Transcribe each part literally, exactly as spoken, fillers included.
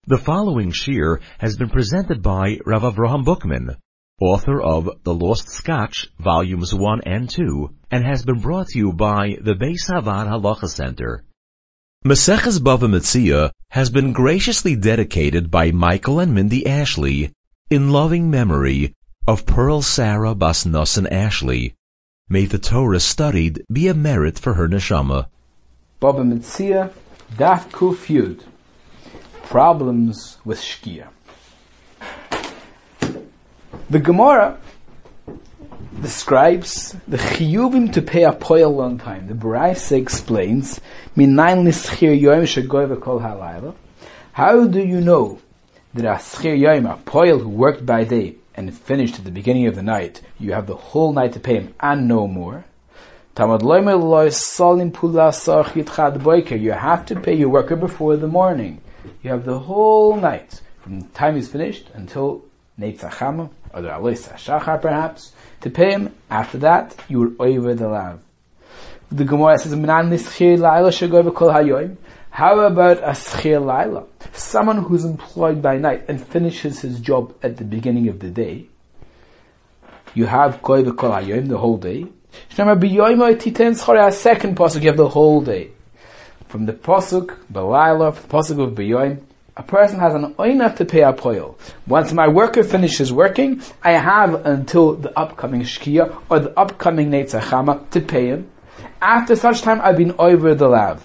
The following shir has been presented by Rav Avraham Bookman, author of The Lost Scotch, Volumes one and two, and has been brought to you by the Beis Havad Halacha Center. Maseches Bava Metzia has been graciously dedicated by Michael and Mindy Ashley in loving memory of Pearl Sarah Bas Nosson Ashley. May the Torah studied be a merit for her neshama. Bava Metzia, Daf Kuf Yud. Problems with Shkia. The Gemara describes the chiyuvim to pay a poil on time. The Baraisa explains, Minayin lischir yoyim shegoy v'kol halayla. How do you know that a schir yoyim, a poil who worked by day and finished at the beginning of the night, you have the whole night to pay him and no more? Tamad loymer loy salim pula sach yitchad boiker. You have to pay your worker before the morning. You have the whole night, from the time he's finished until Netzach Chama, or the Alois HaShachar perhaps, to pay him. After that, you are over the lav. The Gemara says, how about a schir laila? Someone who's employed by night and finishes his job at the beginning of the day. You have koi v'kol hayoim, the whole day. A second pasuk, you have the whole day. From the pasuk, B'layla, from the pasuk of B'yoyim, a person has an oina to pay a poil. Once my worker finishes working, I have until the upcoming Shkia or the upcoming Netzach Chama to pay him. After such time, I've been over the lav.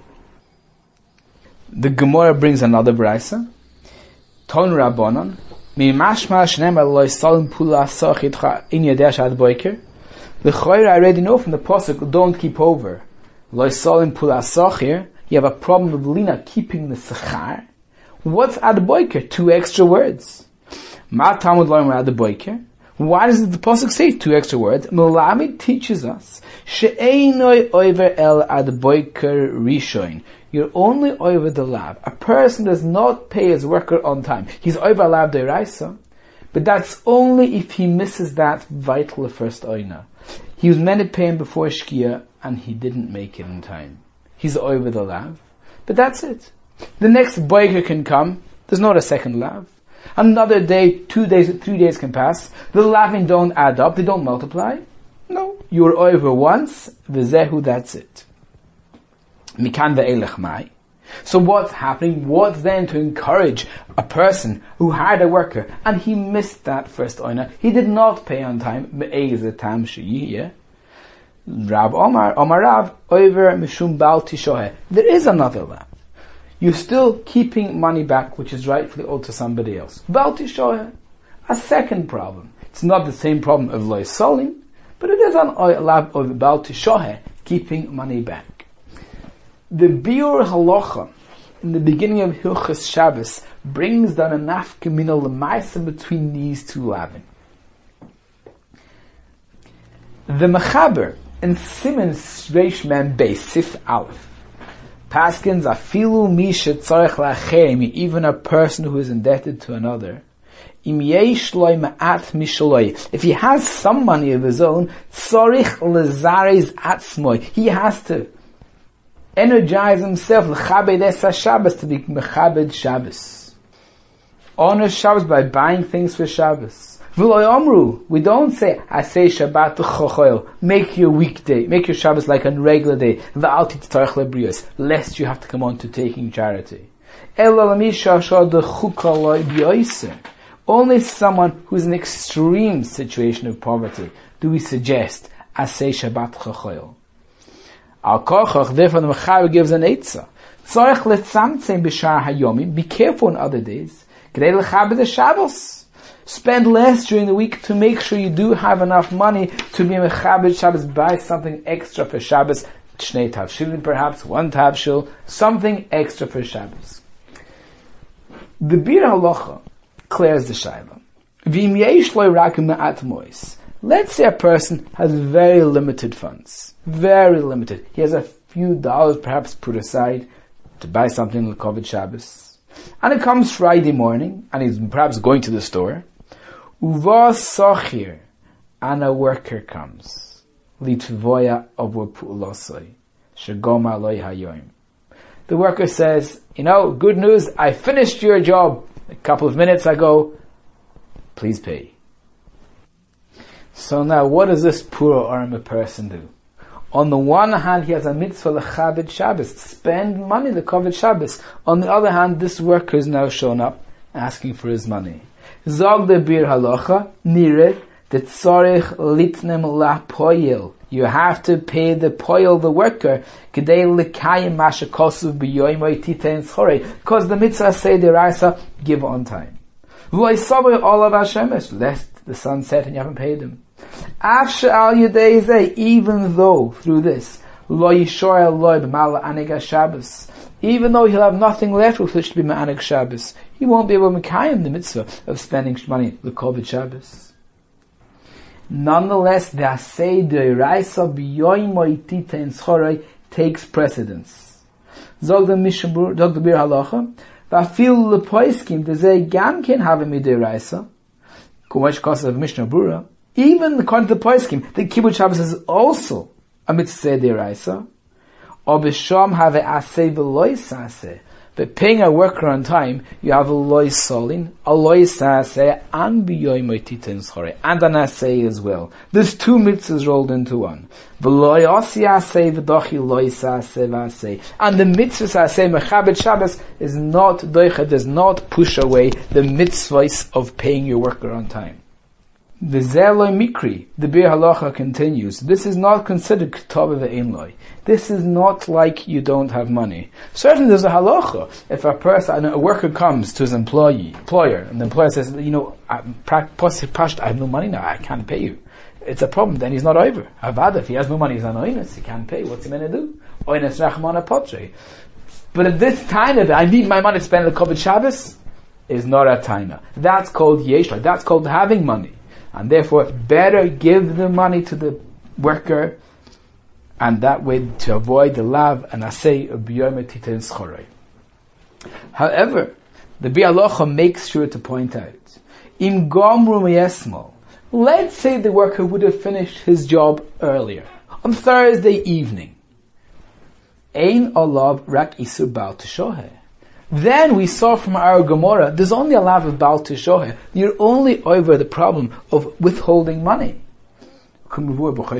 The Gemara brings another braysa. Ton Rabbanon, Mi mashma shneim aloi salim pula sachitcha in yadesh ad boiker. The Chayr I already know from the pasuk, don't keep over. Lo salim pula sachir, you have a problem with Lina keeping the sachar. What's ad boiker? Two extra words. Ma tamud loim ad boiker. Why does the pasuk say two extra words? Melamid teaches us she'einoi over el ad boiker rishoin. You're only over the lab. A person does not pay his worker on time. He's over lab deraisa, but that's only if he misses that vital first oina. He was meant to pay him before Shkia, and he didn't make it in time. He's over the lav. But that's it. The next boiker can come. There's not a second lav. Another day, two days, three days can pass. The lavin don't add up. They don't multiply. No. You're over once. V'zehu, that's it. Mikan ve'elech mai. So what's happening? What's then to encourage a person who hired a worker and he missed that first oina? He did not pay on time. Me'ez tam she'yeh. Rav Omar, Omar Rav, over Mishum Baal Tishohe. There is another lav. You're still keeping money back, which is rightfully owed to somebody else. Baal Tishohe. A second problem. It's not the same problem of Lois Solim, but it is an lav of Baal Tishohe, keeping money back. The Biur Halacha, in the beginning of Hilchas Shabbos, brings down a nafka mina l'maisa between these two lavin. The Mechaber, in Siman Reish Mem Beis Sif Aleph, Paskins afilu misha tzarech la'acherim, even a person who is indebted to another. Im yesh loy ma'at mishaloi, if he has some money of his own, tzarech lezares atzmoi, he has to energize himself l'chabed es Shabbos, to be mechabed Shabbos. Honor Shabbos by buying things for Shabbos. V'lo yomru, we don't say, I say Shabbat chochoil, make your weekday, make your Shabbos like a regular day, v'al titzarech lebrios, lest you have to come on to taking charity. Ela l'misha shad chuka loy b'yoyse. Only someone who's in an extreme situation of poverty do we suggest, I say Shabbat chochoil. Al kochach, therefore the Mechaber gives an eitzah. Tzarech letzamtzem b'shar hayomim, be careful on other days, k'dei l'chabed Shabbos. Spend less during the week to make sure you do have enough money to be mechabed Shabbos. Buy something extra for Shabbos, shnei tavshilin perhaps, one tavshil, something extra for Shabbos. The Bir Halacha clears the shayla. V'im yesh lo rakim ma'at mois. Let's say a person has very limited funds, very limited. He has a few dollars perhaps put aside to buy something l'koved Shabbos, and it comes Friday morning, and he's perhaps going to the store. Uva sochir, and a worker comes. Litvoya over pu'ulosoi, shegoma loy hayoim. The worker says, you know, good news, I finished your job a couple of minutes ago, please pay. So now, what does this poor army person do? On the one hand, he has a mitzvah lechaved Shabbos, spend money lechaved Shabbos. On the other hand, this worker is now shown up asking for his money. Zog de bir halacha, nire, de tzorich litnem la poyel. You have to pay the poyel, the worker, kedei lekayim masha kosuv b'yoymoy titein tzorei, because the mitzvah say deraisa, give on time. V'loi sabay olav hashemesh, lest the sun set and you haven't paid him. Afshe al yedei, even though through this, lo yishor loy b'mala anig Shabbos, even though he'll have nothing left with which to be ma'anig Shabbos, he won't be able to mekayim the mitzvah of spending money l'koved Shabbos. Nonetheless, the asay deiraisa b'yoymoy titein tzorei takes precedence. Zog the mishabur, zog the bir halacha, v'afil lepoiskim dezei gam ken have mideiraisa, kumash kosav of Mishnah Bura. Even according to the Poiskim, the Kibbutz Shabbos is also a mitzvah deraisa. Or b'sham have a aseh v'loy saseh. But paying a worker on time, you have a loy solin, a loy saseh, and b'yoy moititin schore, and an aseh as well. There's two mitzvahs rolled into one. V'loy osi aseh v'dochi loy saseh v'aseh. And the mitzvah saseh mechabed Shabbos is not doicha, does not push away the mitzvahs of paying your worker on time. The Zeloi Mikri, the Bir Halacha continues, this is not considered Ketava Ve'imloi. This is not like you don't have money. Certainly there's a halacha. If a person, a worker comes to his employee, employer, and the employer says, you know, I have no money now, I can't pay you. It's a problem, then he's not over. Avada, if he has no money, he's on oinus, he can't pay. What's he going to do? Oinus rachmana potre. But at this time, that I need my money to spend on Koved Shabbos, is not a taina. That's called yeshla. That's called having money. And therefore, better give the money to the worker, and that way to avoid the lav and asay of b'yom titein schorei. However, the Bialocha makes sure to point out, im gomru meyesmol. Let's say the worker would have finished his job earlier, on Thursday evening. Ein olav rak isur bal teshohe. Then we saw from our Gemara, there's only a lav of Baal Tishohe. You're only over the problem of withholding money. And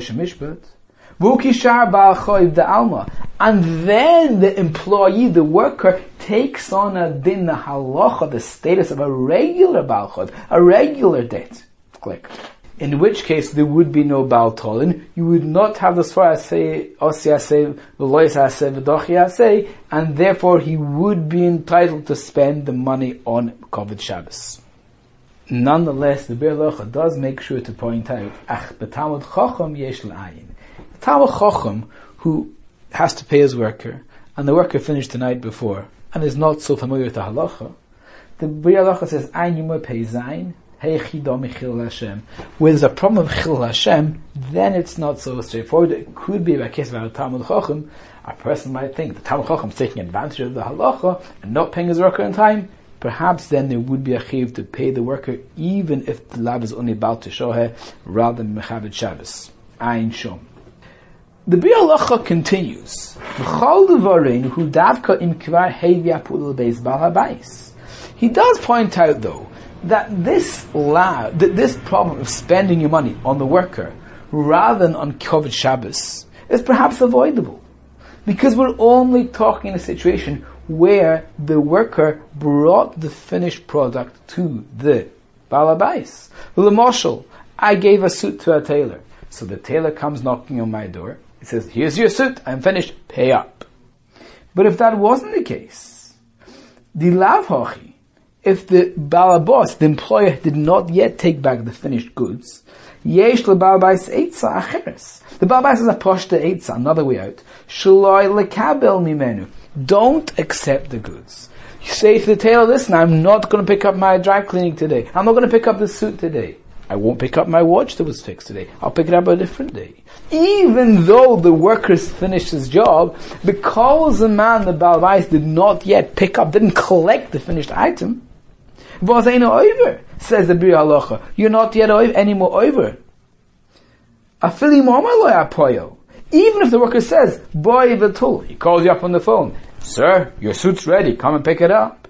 then the employee, the worker, takes on a din, the halacha, the status of a regular Baal Chod, a regular debt. Click. In which case there would be no Baal Tolin. You would not have the Svar say, Osi Aseh, V'lois Aseh, V'dochi Aseh, and therefore he would be entitled to spend the money on Koved Shabbos. Nonetheless, the Bir Halacha does make sure to point out, Ach b'Talmud Chacham yesh l'Ayin. The Talmud Chacham, who has to pay his worker, and the worker finished the night before, and is not so familiar with the Halacha, the Bir Halacha says, Ein Yimur Pei Zayin, where there's a problem of Chil Hashem, then it's not so straightforward. It could be a case of a Talmud Chacham. A person might think the Talmud Chacham is taking advantage of the halacha and not paying his worker in time. Perhaps then there would be a chiv to pay the worker even if the lab is only about to shohe rather than Mechaved Shabbos. Ein Shom. The Bir Halacha continues. He does point out though that this la, that this problem of spending your money on the worker rather than on Koved Shabbos is perhaps avoidable, because we're only talking in a situation where the worker brought the finished product to the Baal Habais. L'moshel, I gave a suit to a tailor, so the tailor comes knocking on my door. He says, "Here's your suit. I'm finished. Pay up." But if that wasn't the case, the lav hochi, if the balabos, the employer, did not yet take back the finished goods, yesh lebalbais eitza acheres. The balbais is a poshta eitza, another way out. Shaloi lekabel mimenu. Don't accept the goods. You say to the tailor, listen, I'm not going to pick up my dry cleaning today. I'm not going to pick up the suit today. I won't pick up my watch that was fixed today. I'll pick it up a different day. Even though the worker's finished his job, because the man, the balbais, did not yet pick up, didn't collect the finished item, over, says the Bir Halacha. You're not yet any more over. Even if the worker says, boy v'tul, he calls you up on the phone, sir, your suit's ready, come and pick it up.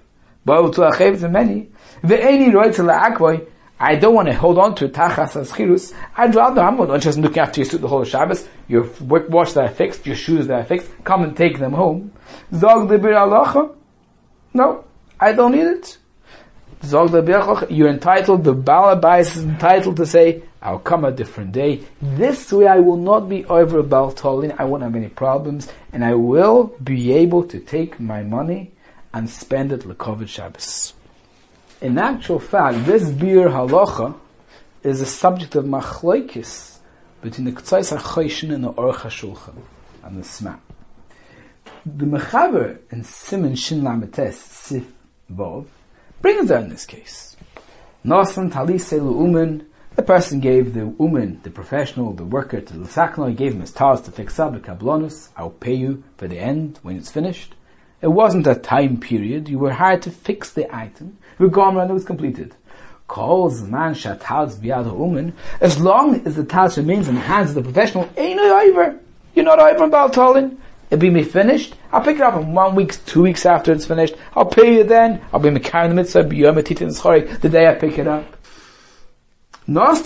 I don't want to hold on to tachas aschirus. I'd rather, I'm not just looking after your suit the whole Shabbos, your watch that are fixed, your shoes that are fixed, come and take them home. Zog de bir alacha? No, I don't need it. Zog de bir alacha, you're entitled, the Baal Bayis is entitled to say, I'll come a different day. This way I will not be over a Baal Tolin, I won't have any problems, and I will be able to take my money and spend it l'koved Shabbos. In actual fact, this bir halacha is a subject of machlokes between the Ketzos HaChoshen and the Aruch HaShulchan and the Sma. The Mechaber in Siman Shin Lametes Sif Vov brings down this case. Nosan Talisei L'Umen, the person gave the umen, the professional, the worker, to the sakno, he gave him his task to fix up the kablonus. I'll pay you for the end when it's finished. It wasn't a time period. You were hired to fix the item. Regardless, it was completed. Calls man shatals biyad ha'umen. As long as the task remains in the hands of the professional, ain't no over. You're not over on Baal Tolin. It'll be me finished. I'll pick it up in one week, two weeks after it's finished. I'll pay you then. I'll be mekayim the mitzvah b'yom hatitin schori the day I pick it up. Once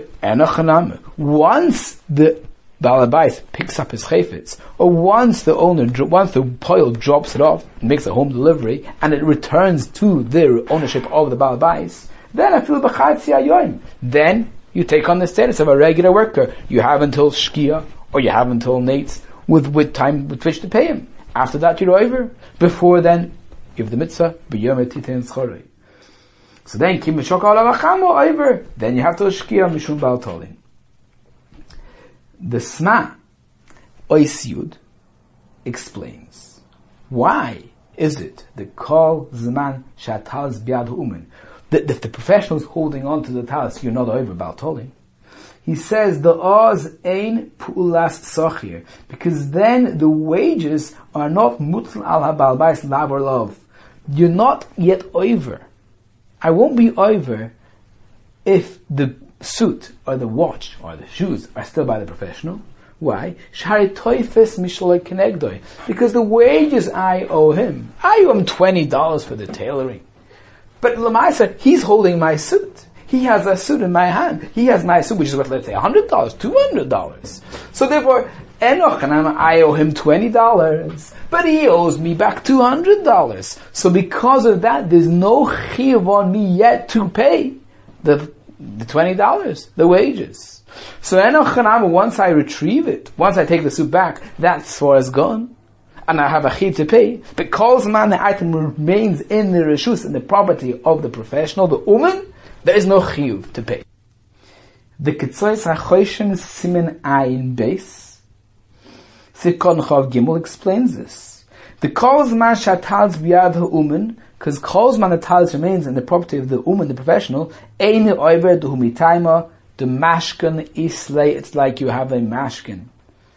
the Baal Bayis picks up his chayfetz, or once the owner, once the poil drops it off, and makes a home delivery, and it returns to the ownership of the Baal Bayis, then I feel b'chatzi hayoim. Then you take on the status of a regular worker. You have until Shkia, or you have until Nates, with, with time with which to pay him. After that you're over. Before then, you have the mitzvah, b'yom hatitin schorei. So then, kim mishokal avachamo over. Then you have to Shkia mishum Baal Tolin. The Sma, Ois Yud, explains, why is it the Kol Zman Shatal's Biad Umen, that if the professional is holding on to the talis, you're not over Baal Tolin? He says, the Oz Ein Pu'ulas Sochir, because then the wages are not Mutl al HaBaal Bayis Lav or Love. You're not yet over. I won't be over if the suit or the watch or the shoes are still by the professional. Why? Because the wages I owe him, I owe him twenty dollars for the tailoring. But Lamaisa, he's holding my suit. He has a suit in my hand. He has my suit, which is worth, let's say, one hundred dollars, two hundred dollars. So therefore, Enochanam, I owe him twenty dollars, but he owes me back two hundred dollars. So because of that, there's no chiyuv on me yet to pay the the twenty dollars, the wages. So Enochanam, once I retrieve it, once I take the suit back, that's far as gone. And I have a chiyuv to pay. Because man, the item remains in the reshus, in the property of the professional, the uman, there is no chiyuv to pay. The Ketzos HaChoshen Simen Ayin Beis, Sikon Chav Gimel explains this. The Kolzman Shatals Biyad HaUmen, because Kolzman the talis remains in the property of the uman, the professional, Eine Oiver the Humitaima, the Mashkin Islay, it's like you have a Mashkin.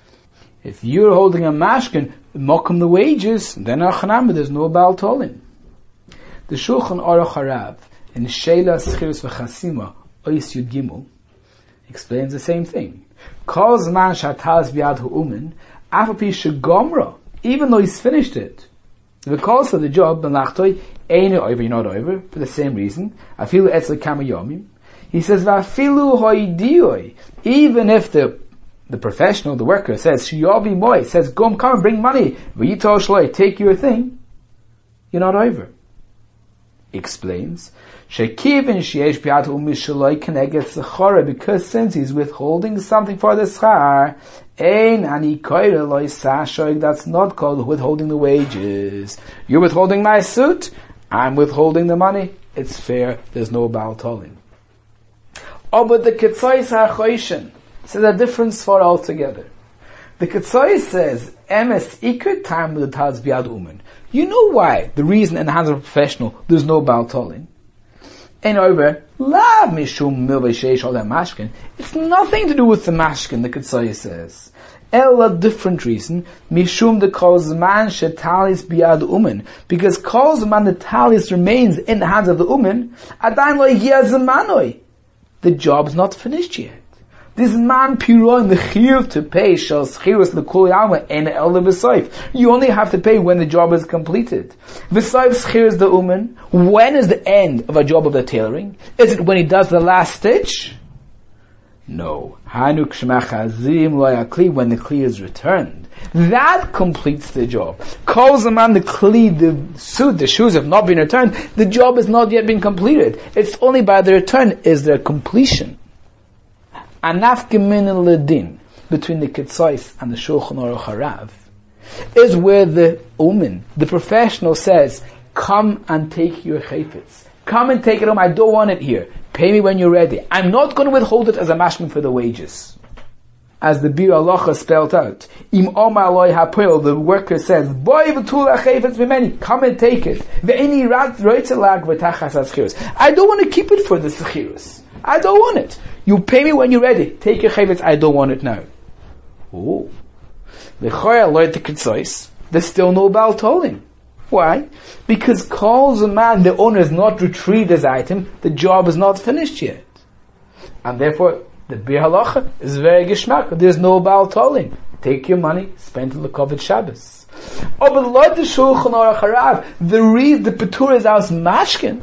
If you're holding a Mashkin, mokum the wages, then Achanam, there's no Baal Tolin. The Shulchan Aruch Harav, in Sheila Schiris V'Chasima, Ois Yud Gimel, explains the same thing. Kol zman shataz biyad ha'umen, afapi shegomra, even though he's finished it. The calls for the job, b'nachtoi, einu over, you're not over, for the same reason. Afilu etzle kama yomim. He says, v'afilu hoidioi, even if the the professional, the worker says, shiyavi moi, says, go come and bring money, v'yito shloi, take your thing, you're not over. Explains, Shekivin sheyesh biyad u'mishaloi keneget zechora, because since he's withholding something for the schar, ein ani koire loy sashoig, that's not called withholding the wages. You're withholding my suit, I'm withholding the money. It's fair, there's no Baal Tolin. Oh, but the Ketzos HaChoshen says a different svara altogether. The Ketzos says, emes ikar time with the talis biyad umen. You know why? The reason in the hands of a professional, there's no Baal Tolin. And over, lav mishum milvei sheish al mashkin. It's nothing to do with the mashkin, the Ketzos says. El, a different reason, mishum the kol zman shetalis biyad umen. Because kol zman the talis remains in the hands of the umen, adain lo yeh zamanoi. The job's not finished yet. This man piron the chiyuv to pay shall schirus l'kol yama en el v'soif. You only have to pay when the job is completed. V'soif schirus the umen. When is the end of a job of the tailoring? Is it when he does the last stitch? No. Hanuk shmachazim loyakli, when the kli is returned. That completes the job. Calls the man the kli, the suit, the shoes have not been returned. The job has not yet been completed. It's only by the return is there completion. Anafke min ledin, between the Ketzos and the Shulchan Aruch Harav, is where the umen, the professional, says, come and take your chayfetz. Come and take it home. I don't want it here. Pay me when you're ready. I'm not going to withhold it as a mashman for the wages. As the Bir Halacha spelled out, Im Omar Eloi HaPoel, the worker says, Boy v'tul ha'chayfetz b'meni, come and take it. Ve'eni rat roitzelag v'tachas ha'schirus. I don't want to keep it for the schirus. I don't want it. You pay me when you're ready. Take your chayfetz. I don't want it now. Oh. L'choya Eloi the Ketzos, there's still no Baal tolling. Why? Because calls a man, the owner has not retrieved his item, the job is not finished yet. And therefore, the Bir Halacha is very geschmack. There's no Baal tolling. Take your money, spend it l'koved Shabbos. Oh, but Lord the Shulchan Aruch Harav, the reason the Petur is aus mashkin.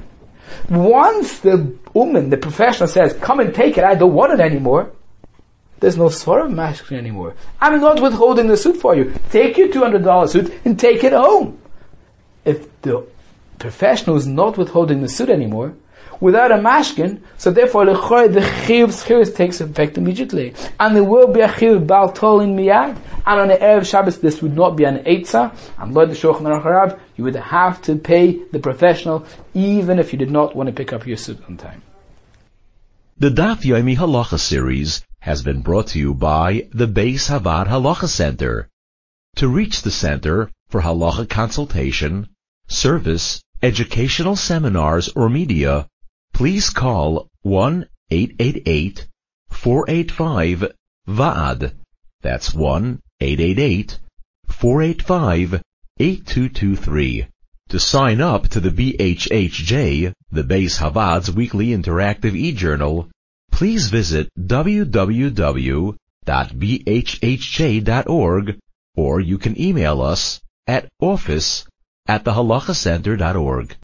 Once the woman, the professional says, come and take it, I don't want it anymore. There's no sort of mashkin anymore. I'm not withholding the suit for you. Take your two hundred dollars suit and take it home. If the professional is not withholding the suit anymore, without a mashkin, so therefore the chiyuv schirus takes effect immediately. And there will be a chiyuv bal tolin miyad. And on the Erev Shabbos, this would not be an eitzah. And Lord the Shulchan Aruch Harav, you would have to pay the professional, even if you did not want to pick up your suit on time. The Daf Yomi Halacha series has been brought to you by the Beis Havad Halacha Center. To reach the center for halacha consultation, service, educational seminars, or media, please call one eight eight eight, four eight five, V A D. That's one eight eight eight, four eight five, eight two two three. To sign up to the B H H J, the Beis Havad's weekly interactive e-journal, please visit w w w dot b h h j dot org, or you can email us at office at the halacha center dot org.